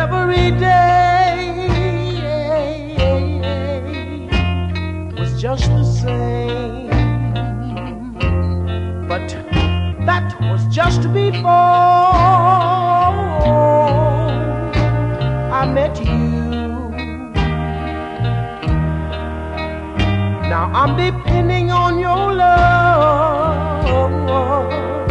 every day was just the same. But that was just before I met you. Now I'm depending on your love